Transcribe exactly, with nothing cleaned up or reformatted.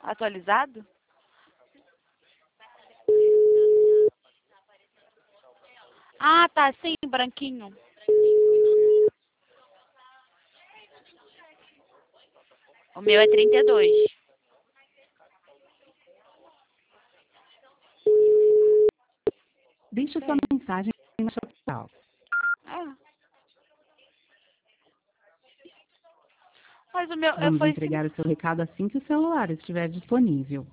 Atualizado? Ah, tá, sim, branquinho. O meu é trinta e dois. Deixe sua mensagem na social. Ah. Mas o meu Vamos foi entregar o seu recado assim que o celular estiver disponível.